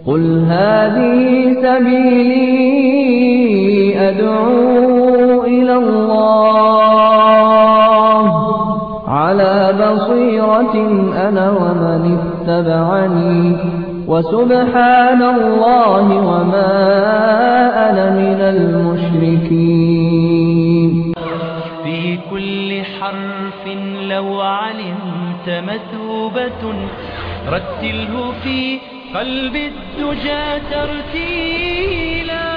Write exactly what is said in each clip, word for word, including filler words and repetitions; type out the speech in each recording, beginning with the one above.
قل هذه سبيلي أدعو إلى الله على بصيرة أنا ومن اتبعني وسبحان الله وما أنا من المشركين. في كل حرف لو علمت مثوبة رتله في قلب الدجى ترتيلا.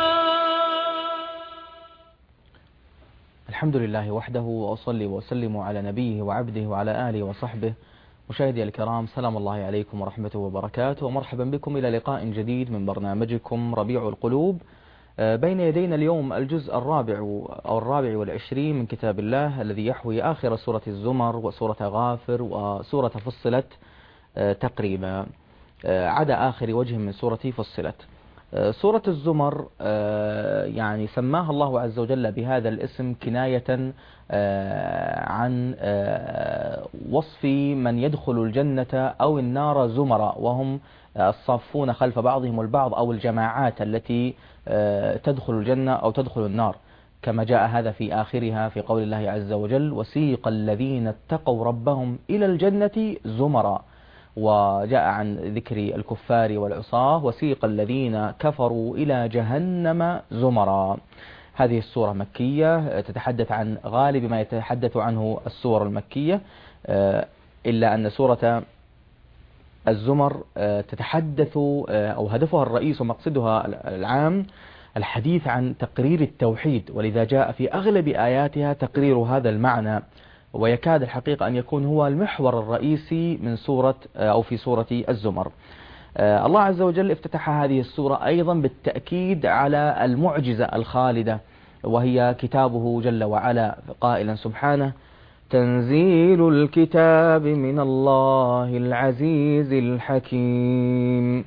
الحمد لله وحده، وأصلي وأسلم على نبيه وعبده وعلى آله وصحبه. مشاهدي الكرام، سلام الله عليكم ورحمته وبركاته، ومرحبا بكم إلى لقاء جديد من برنامجكم ربيع القلوب. بين يدينا اليوم الجزء الرابع أو الرابع والعشرين من كتاب الله الذي يحوي آخر سورة الزمر وسورة غافر وسورة فصلت تقريبا، عدا آخر وجه من سورة فصلت. سورة الزمر يعني سماها الله عز وجل بهذا الاسم كناية عن وصف من يدخل الجنة أو النار زمرا، وهم الصافون خلف بعضهم البعض، أو الجماعات التي تدخل الجنة أو تدخل النار، كما جاء هذا في آخرها في قول الله عز وجل: وسيق الذين اتقوا ربهم إلى الجنة زمرا. وجاء عن ذكر الكفار والعصاة: وسيق الذين كفروا إلى جهنم زمرا. هذه السورة مكية، تتحدث عن غالب ما يتحدث عنه السور المكية، إلا أن سورة الزمر تتحدث أو هدفها الرئيس ومقصدها العام الحديث عن تقرير التوحيد، ولذا جاء في أغلب آياتها تقرير هذا المعنى، ويكاد الحقيقة أن يكون هو المحور الرئيسي من سورة أو في سورة الزمر. الله عز وجل افتتح هذه السورة أيضا بالتأكيد على المعجزة الخالدة، وهي كتابه جل وعلا، قائلا سبحانه: تنزيل الكتاب من الله العزيز الحكيم،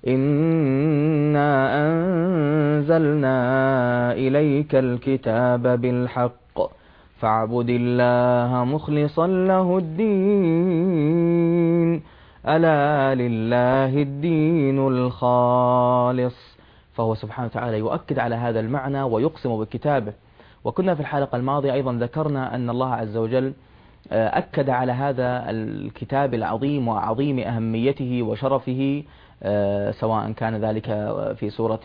إنا أنزلنا إليك الكتاب بالحق فاعبد الله مخلصا له الدين ألا لله الدين الخالص. فهو سبحانه وتعالى يؤكد على هذا المعنى ويقسم بكتابه. وكنا في الحلقة الماضية أيضا ذكرنا أن الله عز وجل أكد على هذا الكتاب العظيم وعظيم أهميته وشرفه، سواء كان ذلك في سورة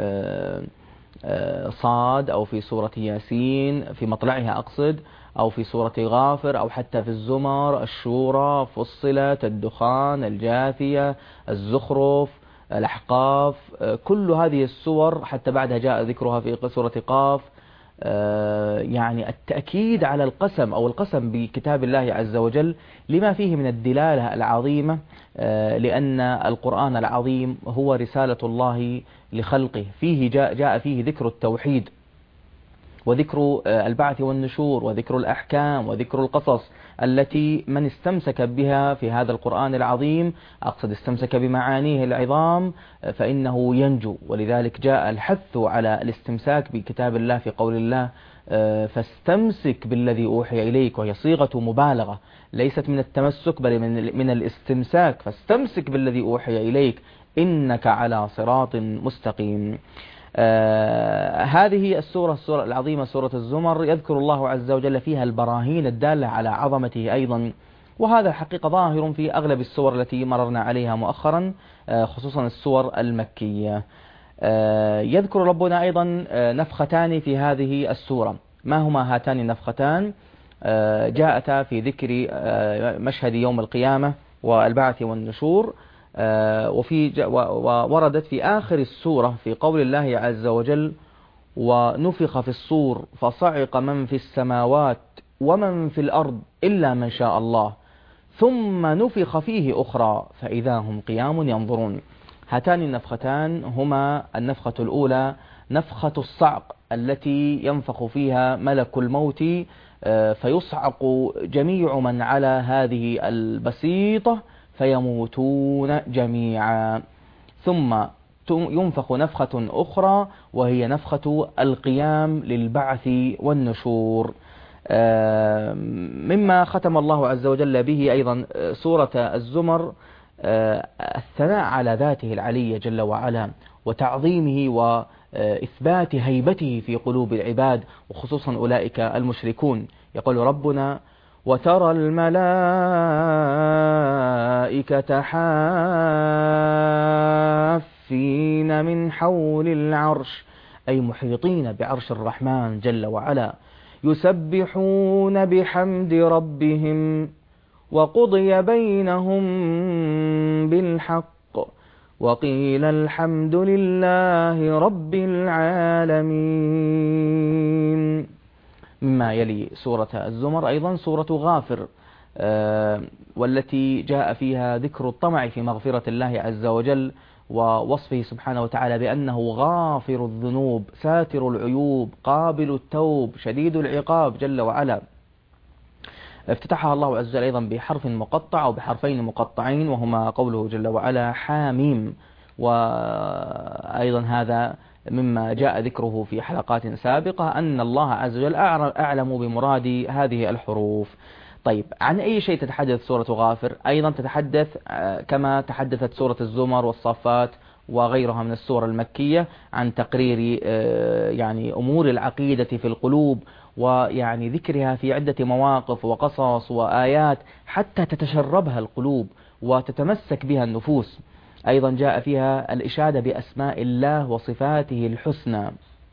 صاد أو في سورة ياسين في مطلعها أقصد، أو في سورة غافر، أو حتى في الزمر، الشورى، فصلت، الدخان، الجاثية، الزخرف، الأحقاف، كل هذه السور حتى بعدها جاء ذكرها في سورة قاف. يعني التأكيد على القسم أو القسم بكتاب الله عز وجل لما فيه من الدلالة العظيمة، لأن القرآن العظيم هو رسالة الله لخلقه، فيه جاء, جاء فيه ذكر التوحيد وذكر البعث والنشور وذكر الأحكام وذكر القصص التي من استمسك بها في هذا القرآن العظيم، أقصد استمسك بمعانيه العظام، فإنه ينجو. ولذلك جاء الحث على الاستمساك بكتاب الله في قول الله: فاستمسك بالذي أوحي إليك، وهي صيغة مبالغة ليست من التمسك بل من, من الاستمساك. فاستمسك بالذي أوحي إليك إنك على صراط مستقيم. آه هذه السورة السورة العظيمة سورة الزمر يذكر الله عز وجل فيها البراهين الدالة على عظمته أيضا، وهذا الحقيقة ظاهر في أغلب السور التي مررنا عليها مؤخرا، آه خصوصا السور المكية. آه يذكر ربنا أيضا آه نفختان في هذه السورة. ما هما هاتان النفختان؟ آه جاءتا في ذكر آه مشهد يوم القيامة والبعث والنشور، وفي ووردت في آخر السورة في قول الله عز وجل: ونفخ في الصور فصعق من في السماوات ومن في الأرض إلا من شاء الله ثم نفخ فيه أخرى فإذا هم قيام ينظرون. هاتان النفختان هما النفخة الأولى نفخة الصعق التي ينفخ فيها ملك الموت فيصعق جميع من على هذه البسيطة فيموتون جميعا، ثم ينفخ نفخة أخرى وهي نفخة القيام للبعث والنشور. مما ختم الله عز وجل به أيضا سورة الزمر الثناء على ذاته العلية جل وعلا وتعظيمه وإثبات هيبته في قلوب العباد وخصوصا أولئك المشركون. يقول ربنا: وترى الملائكة حافين من حول العرش، أي محيطين بعرش الرحمن جل وعلا، يسبحون بحمد ربهم وقضي بينهم بالحق وقيل الحمد لله رب العالمين. مما يلي سورة الزمر أيضا سورة غافر، والتي جاء فيها ذكر الطمع في مغفرة الله عز وجل ووصفه سبحانه وتعالى بأنه غافر الذنوب ساتر العيوب قابل التوب شديد العقاب جل وعلا. افتتحها الله عز وجل أيضا بحرف مقطع أو بحرفين مقطعين، وهما قوله جل وعلا حاميم، وأيضا هذا مما جاء ذكره في حلقات سابقة أن الله عز وجل أعلم بمراد هذه الحروف. طيب، عن أي شيء تتحدث سورة غافر؟ أيضا تتحدث كما تحدثت سورة الزمر والصافات وغيرها من السور المكية عن تقرير يعني أمور العقيدة في القلوب، ويعني ذكرها في عدة مواقف وقصص وآيات حتى تتشربها القلوب وتتمسك بها النفوس. أيضا جاء فيها الإشادة بأسماء الله وصفاته الحسنى،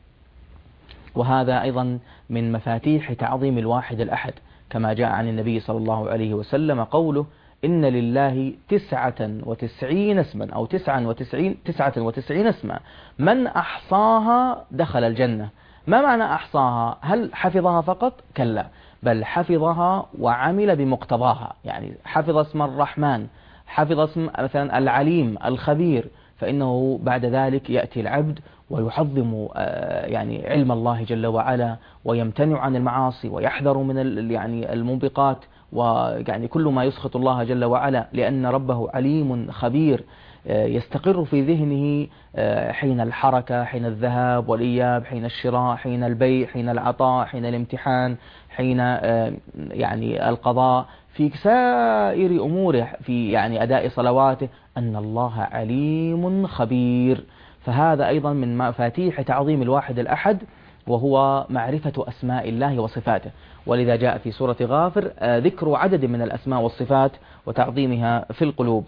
وهذا أيضا من مفاتيح تعظيم الواحد الأحد، كما جاء عن النبي صلى الله عليه وسلم قوله: إن لله تسعة وتسعين اسما أو تسعة وتسعين, تسعة وتسعين اسما من أحصاها دخل الجنة. ما معنى أحصاها؟ هل حفظها فقط؟ كلا، بل حفظها وعمل بمقتضاها، يعني حفظ اسم الرحمن، حفظ اسم مثلا العليم الخبير، فإنه بعد ذلك يأتي العبد ويحظم يعني علم الله جل وعلا ويمتنع عن المعاصي ويحذر من يعني الموبقات ويعني كل ما يسخط الله جل وعلا، لأن ربه عليم خبير يستقر في ذهنه حين الحركة، حين الذهاب والإياب، حين الشراء، حين البيع، حين العطاء، حين الامتحان، حين يعني القضاء، في سائر أموره، في يعني أداء صلواته، أن الله عليم خبير. فهذا أيضا من مفاتيح تعظيم الواحد الأحد، وهو معرفة أسماء الله وصفاته، ولذا جاء في سورة غافر ذكر عدد من الأسماء والصفات وتعظيمها في القلوب.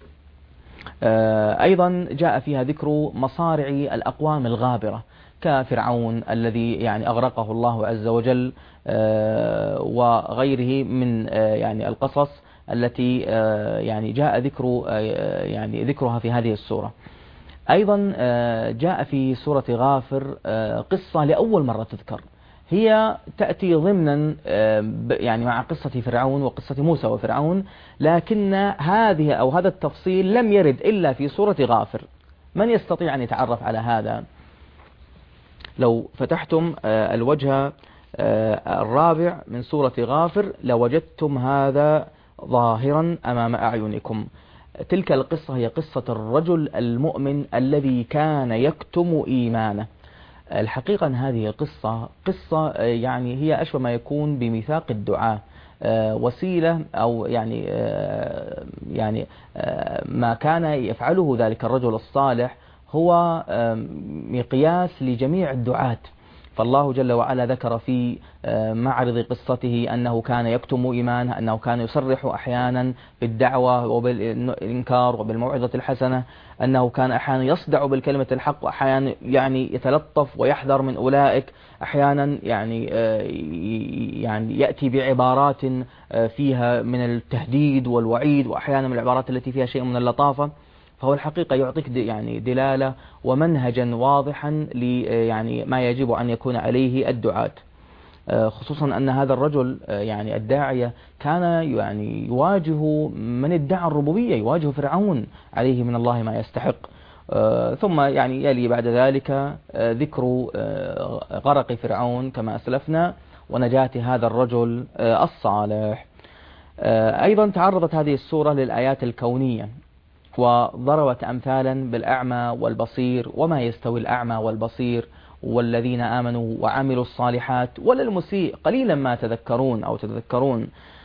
أيضا جاء فيها ذكر مصارع الأقوام الغابرة كفرعون الذي يعني أغرقه الله عز وجل وغيره من يعني القصص التي يعني جاء ذكر يعني ذكرها في هذه السورة. أيضا جاء في سورة غافر قصة لأول مرة تذكر، هي تأتي ضمنا يعني مع قصة فرعون وقصة موسى وفرعون، لكن هذه أو هذا التفصيل لم يرد إلا في سورة غافر. من يستطيع أن يتعرف على هذا؟ لو فتحتم الوجه الرابع من سورة غافر لوجدتم هذا ظاهرا أمام أعينكم. تلك القصة هي قصة الرجل المؤمن الذي كان يكتم إيمانه. الحقيقة أن هذه قصة قصة يعني هي أشبه ما يكون بميثاق الدعاء، وسيلة أو يعني يعني ما كان يفعله ذلك الرجل الصالح هو مقياس لجميع الدعاة. فالله جل وعلا ذكر في معرض قصته أنه كان يكتم إيمانه، أنه كان يصرح أحيانا بالدعوة وبالإنكار وبالموعظة الحسنة، أنه كان أحيانا يصدع بالكلمة الحق، وأحيانا يعني يتلطف ويحذر من أولئك، أحيانا يعني يعني يأتي بعبارات فيها من التهديد والوعيد، وأحيانا من العبارات التي فيها شيء من اللطافة. فهو الحقيقة يعطيك يعني دلالة ومنهجا واضحا ل يعني ما يجب أن يكون عليه الدعاة، خصوصا أن هذا الرجل يعني الداعية كان يعني يواجه من ادعى الربوبية، يواجه فرعون عليه من الله ما يستحق. ثم يعني يلي بعد ذلك ذكر غرق فرعون كما أسلفنا ونجاة هذا الرجل الصالح. أيضا تعرضت هذه السورة للآيات الكونية وضربت أمثالا بالأعمى والبصير، وما يستوي الأعمى والبصير والذين آمنوا وعملوا الصالحات ولا المسيء قليلا ما تذكرون أو تتذكرون.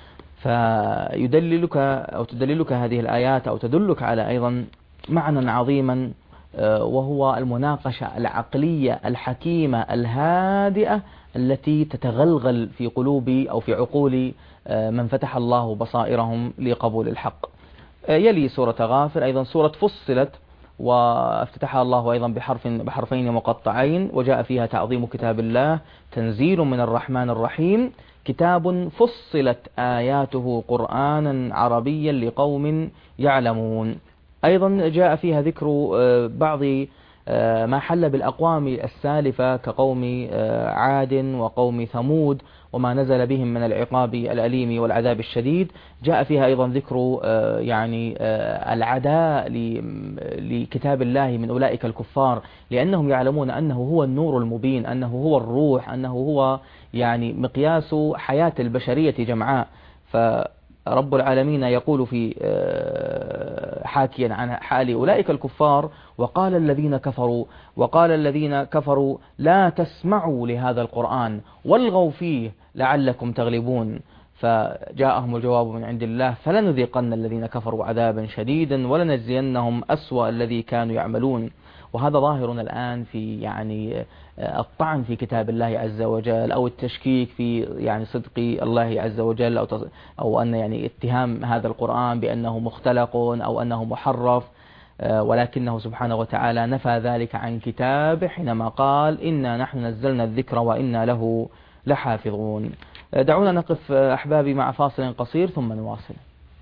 فيدللك أو تدللك هذه الآيات أو تدلك على أيضا معنى عظيما، وهو المناقشة العقلية الحكيمة الهادئة التي تتغلغل في قلوب أو في عقول من فتح الله بصائرهم لقبول الحق. يلي سورة غافر أيضا سورة فصلت، وافتتحها الله أيضا بحرف بحرفين مقطعين، وجاء فيها تعظيم كتاب الله، تنزيل من الرحمن الرحيم، كتاب فصلت آياته قرآنا عربيا لقوم يعلمون. أيضا جاء فيها ذكر بعض ما حل بالأقوام السالفة كقوم عاد وقوم ثمود وما نزل بهم من العقاب الأليم والعذاب الشديد. جاء فيها أيضا ذكر يعني العداء لكتاب الله من أولئك الكفار، لأنهم يعلمون أنه هو النور المبين، أنه هو الروح، أنه هو يعني مقياس حياة البشرية جمعاء. فرب العالمين يقول في حاكيا عن حال أولئك الكفار: وقال الذين كفروا وقال الذين كفروا لا تسمعوا لهذا القرآن والغوا فيه لعلكم تغلبون. فجاءهم الجواب من عند الله: فلنذيقن الذين كفروا عذابا شديدا ولنجزينهم أسوأ الذي كانوا يعملون. وهذا ظاهر الآن في يعني الطعن في كتاب الله عز وجل، أو التشكيك في يعني صدق الله عز وجل، أو أو أن يعني اتهام هذا القرآن بأنه مختلق أو أنه محرف، ولكنه سبحانه وتعالى نفى ذلك عن كتابه حينما قال: إنا نحن نزلنا الذكر وإنا له لحافظون. دعونا نقف أحبابي مع فاصل قصير ثم نواصل.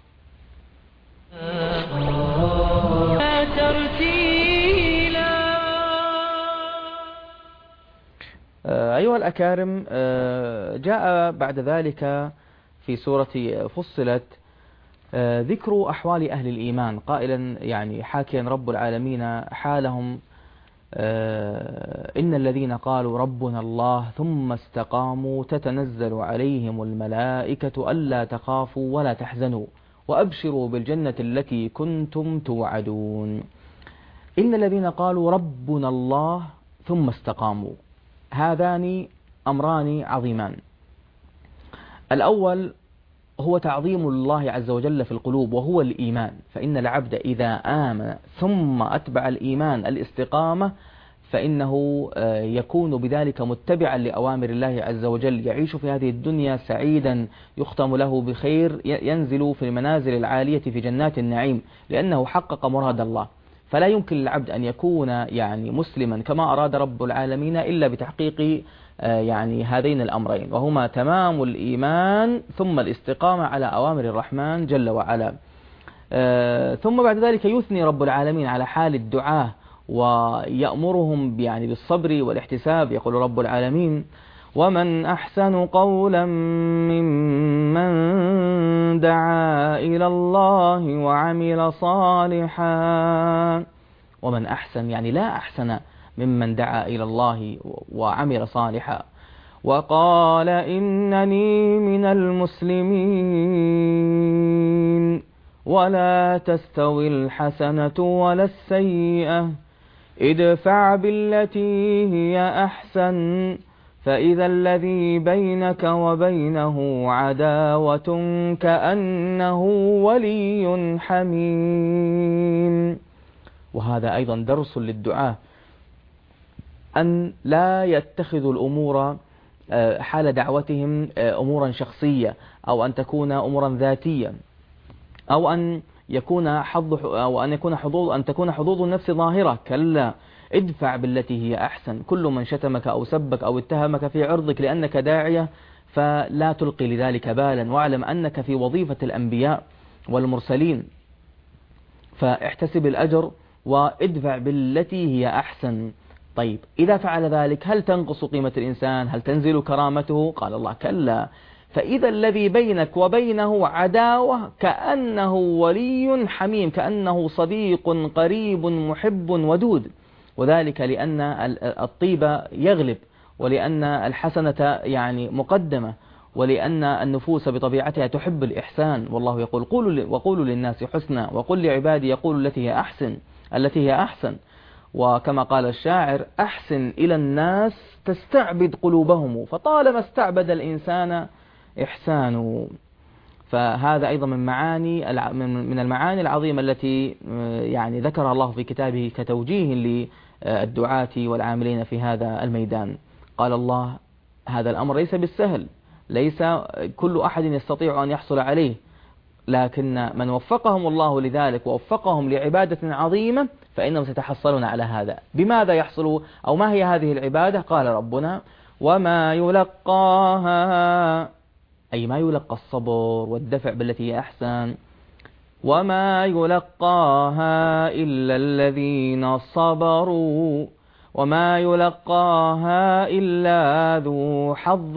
أيها الأكارم، جاء بعد ذلك في سورة فصلت ذكر أحوال أهل الإيمان، قائلا يعني حاكيا رب العالمين حالهم: إن الذين قالوا ربنا الله ثم استقاموا تتنزل عليهم الملائكة ألا تخافوا ولا تحزنوا وأبشروا بالجنة التي كنتم توعدون. إن الذين قالوا ربنا الله ثم استقاموا، هذان أمران عظيمان. الأول هو تعظيم الله عز وجل في القلوب وهو الإيمان، فإن العبد إذا آمن ثم أتبع الإيمان الاستقامة فإنه يكون بذلك متبعا لأوامر الله عز وجل، يعيش في هذه الدنيا سعيدا يختم له بخير، ينزل في المنازل العالية في جنات النعيم لأنه حقق مراد الله. فلا يمكن للعبد أن يكون يعني مسلما كما أراد رب العالمين إلا بتحقيق يعني هذين الأمرين، وهما تمام الإيمان ثم الاستقامة على أوامر الرحمن جل وعلا. ثم بعد ذلك يثني رب العالمين على حال الدعاة ويأمرهم يعني بالصبر والاحتساب. يقول رب العالمين: ومن أحسن قولا ممن دعا إلى الله وعمل صالحا. ومن أحسن يعني لا أحسن ممن دعا إلى الله وعمل صالحا وقال إنني من المسلمين ولا تستوي الحسنة ولا السيئة ادفع بالتي هي أحسن فإذا الذي بينك وبينه عداوة كأنه ولي حميم. وهذا أيضا درس للدعاة، أن لا يتخذوا الأمور حال دعوتهم أمورا شخصية، أو أن تكون أمورا ذاتية، أو أن يكون حظ أو أن يكون حظوظ أن تكون حظوظ النفس ظاهرة. كلا، ادفع بالتي هي أحسن. كل من شتمك أو سبك أو اتهمك في عرضك لأنك داعية فلا تلقي لذلك بالا، واعلم أنك في وظيفة الأنبياء والمرسلين، فاحتسب الأجر وادفع بالتي هي أحسن. طيب، إذا فعل ذلك هل تنقص قيمة الإنسان؟ هل تنزل كرامته؟ قال الله: كلا، فإذا الذي بينك وبينه عداوة كأنه ولي حميم، كأنه صديق قريب محب ودود. وذلك لأن الطيب يغلب، ولأن الحسنة يعني مقدمة، ولأن النفوس بطبيعتها تحب الإحسان. والله يقول: قولوا وقولوا للناس حسنا وقل لعبادي يقولوا التي هي أحسن التي هي أحسن. وكما قال الشاعر: أحسن إلى الناس تستعبد قلوبهم، فطالما استعبد الإنسان إحسان. فهذا أيضا من معاني من المعاني العظيمة التي يعني ذكرها الله في كتابه كتوجيه للدعاة والعاملين في هذا الميدان. قال الله: هذا الأمر ليس بالسهل، ليس كل أحد يستطيع أن يحصل عليه، لكن من وفقهم الله لذلك ووفقهم لعبادة عظيمة فإنهم سيتحصلون على هذا. بماذا يحصل أو ما هي هذه العبادة؟ قال ربنا: وما يلقاها، أي ما يلقى الصبر والدفع بالتي هي أحسن، وما يلقاها إلا الذين صبروا وما يلقاها إلا ذو حظ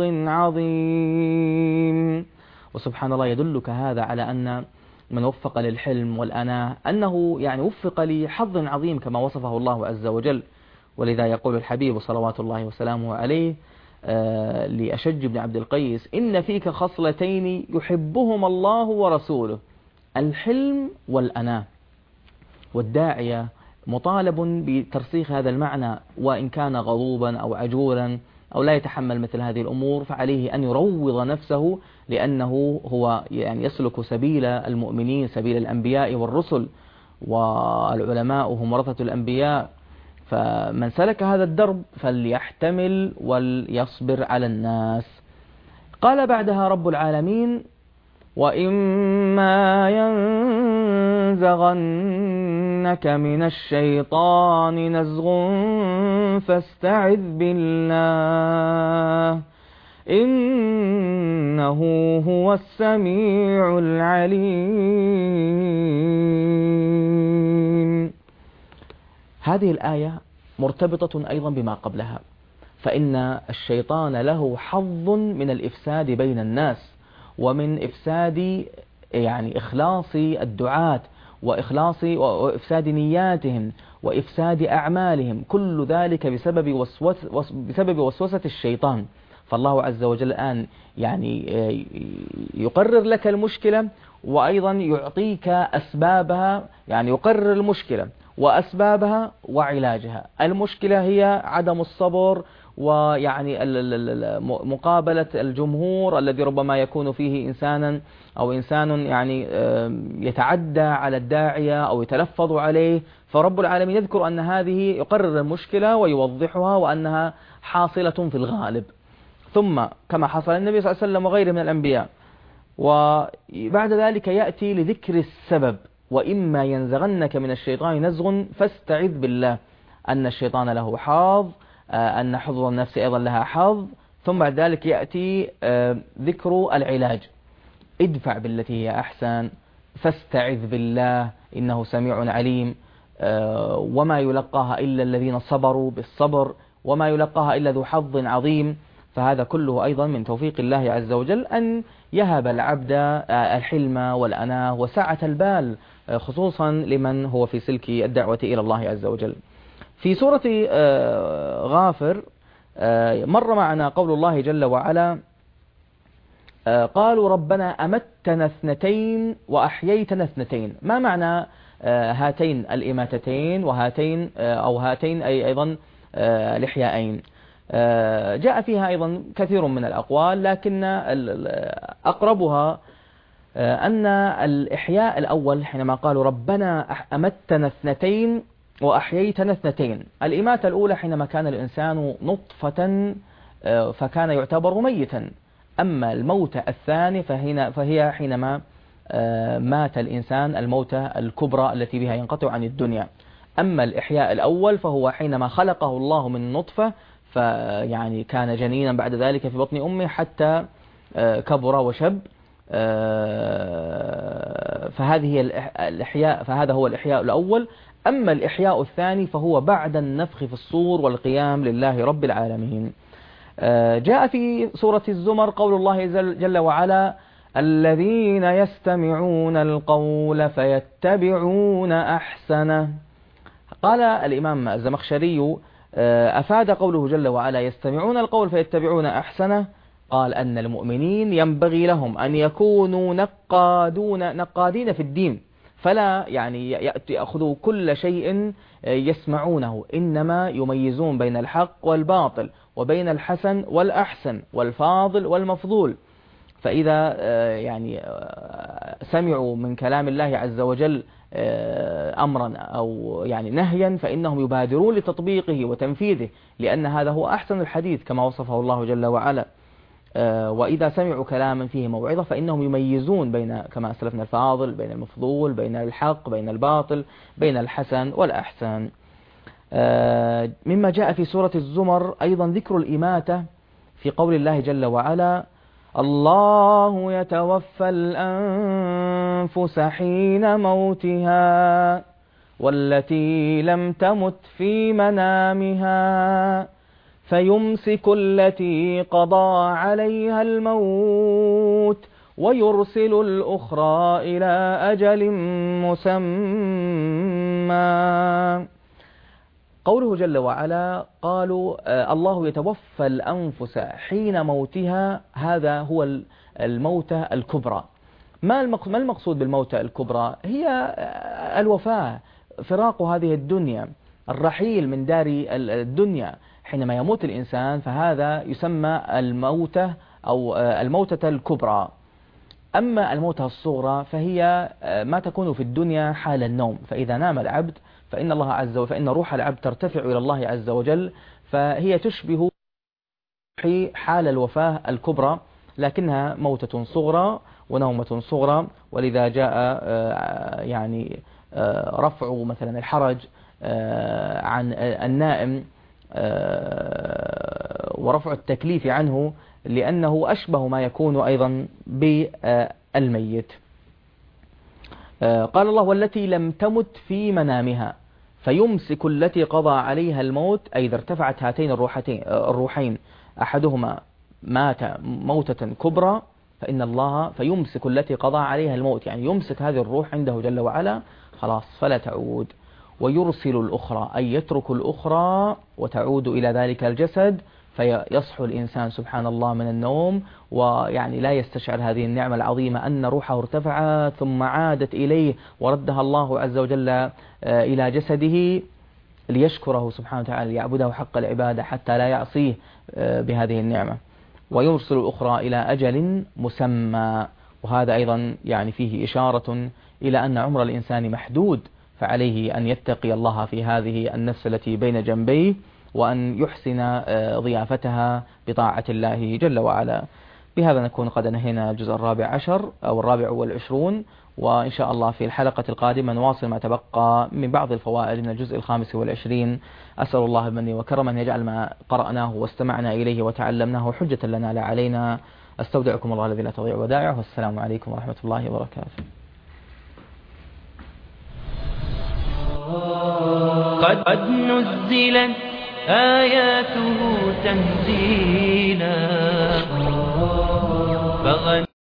عظيم. وسبحان الله، يدلك هذا على أن من وفق للحلم والأناة أنه يعني وفق لحظ عظيم كما وصفه الله عز وجل. ولذا يقول الحبيب صلوات الله وسلامه عليه آه لأشج بن عبد القيس: إن فيك خصلتين يحبهما الله ورسوله، الحلم والأناة. والداعية مطالب بترسيخ هذا المعنى، وإن كان غضوبا أو عجولا أو لا يتحمل مثل هذه الأمور فعليه أن يروض نفسه، لأنه هو يعني يسلك سبيل المؤمنين، سبيل الأنبياء والرسل، والعلماء هم ورثة الأنبياء. فمن سلك هذا الدرب فليحتمل وليصبر على الناس. قال بعدها رب العالمين: وإما ينزغنك من الشيطان نزغ فاستعذ بالله إنه هو السميع العليم. هذه الآية مرتبطة أيضا بما قبلها، فإن الشيطان له حظ من الإفساد بين الناس، ومن إفساد يعني إخلاص الدعاة وإخلاص وإفساد نياتهم وإفساد أعمالهم، كل ذلك بسبب وسوس بسبب وسوسة الشيطان. فالله عز وجل الآن يعني يقرر لك المشكلة، وأيضا يعطيك أسبابها، يعني يقرر المشكلة وأسبابها وعلاجها. المشكلة هي عدم الصبر، ويعني مقابلة الجمهور الذي ربما يكون فيه إنسانا أو إنسان يعني يتعدى على الداعية أو يتلفظ عليه. فرب العالمين يذكر أن هذه يقرر المشكلة ويوضحها، وأنها حاصلة في الغالب. ثم كما حصل النبي صلى الله عليه وسلم وغيره من الأنبياء، وبعد ذلك يأتي لذكر السبب: وإما ينزغنك من الشيطان نزغ فاستعذ بالله، أن الشيطان له حظ، أن حظ النفس أيضا لها حظ. ثم بعد ذلك يأتي ذكر العلاج: ادفع بالتي هي أحسن، فاستعذ بالله إنه سميع عليم، وما يلقاها إلا الذين صبروا، بالصبر، وما يلقاها إلا ذو حظ عظيم. فهذا كله أيضا من توفيق الله عز وجل أن يهب العبد الحلم والأناة وسعة البال، خصوصا لمن هو في سلك الدعوة إلى الله عز وجل. في سورة غافر مر معنا قول الله جل وعلا: قالوا ربنا أمتنا اثنتين وأحييتنا اثنتين. ما معنى هاتين الإماتتين وهاتين أو هاتين أي أيضا الإحيائين؟ جاء فيها أيضا كثير من الأقوال، لكن أقربها أن الإحياء الأول حينما قالوا ربنا أمتنا اثنتين وأحييتنا اثنتين. الإماتة الأولى حينما كان الإنسان نطفة فكان يعتبر ميتا، أما الموتة الثاني فهنا فهي حينما مات الإنسان الموتة الكبرى التي بها ينقطع عن الدنيا. أما الإحياء الأول فهو حينما خلقه الله من نطفة، فيعني كان جنينا بعد ذلك في بطن أمه حتى كبر وشب، فهذه هي الإحياء، فهذا هو الإحياء الأول. أما الإحياء الثاني فهو بعد النفخ في الصور والقيام لله رب العالمين. جاء في سورة الزمر قول الله جل وعلا: الذين يستمعون القول فيتبعون أحسنه. قال الإمام الزمخشري: أفاد قوله جل وعلا يستمعون القول فيتبعون أحسنه، قال أن المؤمنين ينبغي لهم أن يكونوا نقادون نقادين في الدين، فلا يعني يأخذوا كل شيء يسمعونه، إنما يميزون بين الحق والباطل، وبين الحسن والأحسن والفاضل والمفضول. فإذا يعني سمعوا من كلام الله عز وجل أمرا أو يعني نهيا فإنهم يبادرون لتطبيقه وتنفيذه، لأن هذا هو أحسن الحديث كما وصفه الله جل وعلا. وإذا سمعوا كلاما فيه موعظة فإنهم يميزون بين، كما أسلفنا الفاضل، بين المفضول، بين الحق، بين الباطل، بين الحسن والأحسن. مما جاء في سورة الزمر أيضا ذكر الإماتة في قول الله جل وعلا: الله يتوفى الأنفس حين موتها والتي لم تمت في منامها فيمسك التي قضى عليها الموت ويرسل الأخرى إلى أجل مسمى. قوله جل وعلا قالوا الله يتوفى الأنفس حين موتها، هذا هو الموتة الكبرى. ما المقصود بالموتة الكبرى؟ هي الوفاة، فراق هذه الدنيا، الرحيل من دار الدنيا. حينما يموت الإنسان فهذا يسمى الموتة أو الموتة الكبرى. أما الموتة الصغرى فهي ما تكون في الدنيا حال النوم، فإذا نام العبد فإن الله عز وجل فإن روح العبد ترتفع إلى الله عز وجل، فهي تشبه حال الوفاة الكبرى، لكنها موتة صغرى ونومة صغرى. ولذا جاء يعني رفع مثلا الحرج عن النائم ورفع التكليف عنه، لأنه أشبه ما يكون أيضا بالميت. قال الله: والتي لم تمت في منامها فيمسك التي قضى عليها الموت، أي إذا ارتفعت هاتين الروحتين الروحين أحدهما مات موتة كبرى فإن الله فيمسك التي قضى عليها الموت، يعني يمسك هذه الروح عنده جل وعلا خلاص فلا تعود. ويرسل الأخرى، أي يترك الأخرى وتعود إلى ذلك الجسد، فيصحو الإنسان سبحان الله من النوم ويعني لا يستشعر هذه النعمة العظيمة أن روحه ارتفعت ثم عادت إليه وردها الله عز وجل إلى جسده ليشكره سبحانه وتعالى، ليعبده حق العبادة حتى لا يعصيه بهذه النعمة. ويرسل الأخرى إلى أجل مسمى، وهذا أيضا يعني فيه إشارة إلى أن عمر الإنسان محدود، فعليه أن يتقي الله في هذه النفس التي بين جنبيه وأن يحسن ضيافتها بطاعة الله جل وعلا. بهذا نكون قد انهينا الجزء الرابع عشر أو الرابع والعشرون، وإن شاء الله في الحلقة القادمة نواصل ما تبقى من بعض الفوائد من الجزء الخامس والعشرين. أسأل الله بمنه وكرمه أن يجعل ما قرأناه واستمعنا إليه وتعلمناه حجة لنا لا علينا. أستودعكم الله الذي لا تضيع ودائعه، والسلام عليكم ورحمة الله وبركاته. قد نزلت آياته تنزيلا